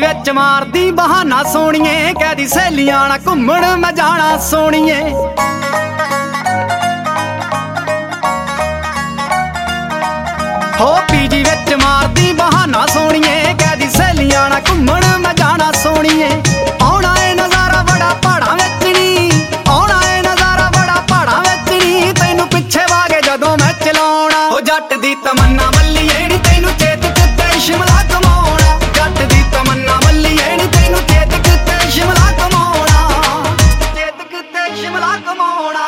विच मारदी बहाना सोणीए, कहदी सहेलियां नाल घुम्मण मैं जाना सोणीए। हो पीजी विच मारदी बहाना सोणीए, कहदी सहेलियां नाल घुम्मण मैं जाना सोणीए। आउणा ए नज़ारा बड़ा पहाड़ां विच नी, आउणा ए नज़ारा बड़ा पहाड़ां विच नी, तैनूं पिछे वागे जदों मैं चलाउणा। हो जट दी तमन्ना मल्लीए नी तैनूं चेत किते शिमला घुमाउणा। जट दी तमन्ना मल्लीए नी तैनूं चेत किते शिमला घुमाउणा, चेत किते शिमला घुमाउणा।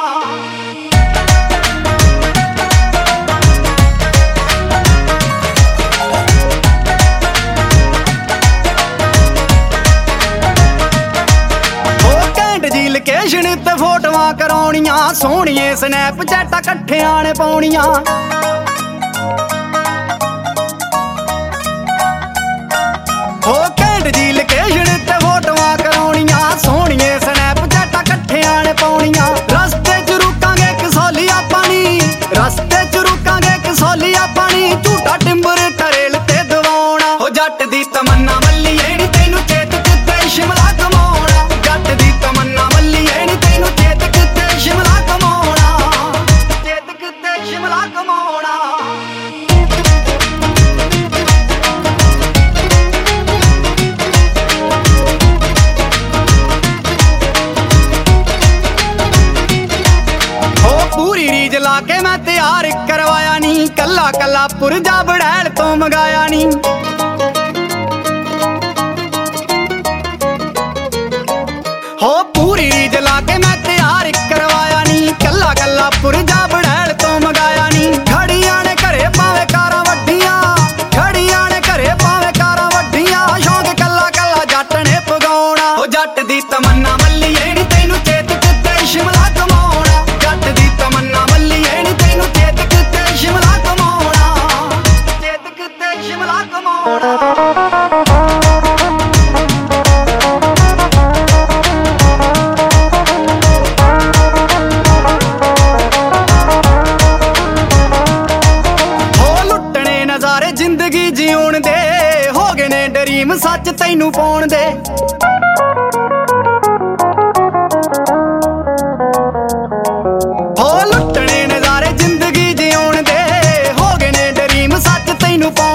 लोकेशन ते फोटोआं कराउणियां, सोहणिए स्नैपचैटां कट्ठियां ने पाउणियां। हो कैंट जी लोकेशन ते फोटोआं कराउणियां, सोहणिए स्नैपचैटां कट्ठियां ने पाउणियां। रस्ते च रुकांगे कसौलीआ पानी, रस्ते च रुकांगे कसौलीआ पानी, झूटा टिंबर टरेल ते दवाउणा। हो जट दी तमन्ना मल्लीए नी तैनूं चेत किते शिमला घुमाउणा। जट दी तमन्ना मल्लीए नी तैनूं चेत किते शिमला घुमाउणा, चेत किते शिमला घुमाउणा। पूरी रीज लाके मैं तैयार करवाया नी, कल्ला कल्ला पुरजा बड़ैल तो मंगाया नी। हो पूरी रीज लाके मैं तैयार करवाया नी, कल्ला कल्ला पुरजा बड़ैल तो मंगाया नी। खड़ियां ने घरे पावे कारां वड्डियां, खड़ियां ने घरे पावे कारां वड्डियां, शौक कल्ला कल्ला जट ने पगाउणा। हो जट दी तमन्ना मल्लीए नी तैनूं चेत किते शिमला घुमाउणा। जट दी तमन्ना मल्लीए नी तैनूं चेत किते शिमला घुमाउणा, चेत किते शिमला घुमाउणा। जिंदगी जीउण दे हो गए ने ड्रीम सच तैनूं पाउण दे। हो लुटने नज़ारे जिंदगी जीउण दे हो गए ने ड्रीम सच तैनूं पाउण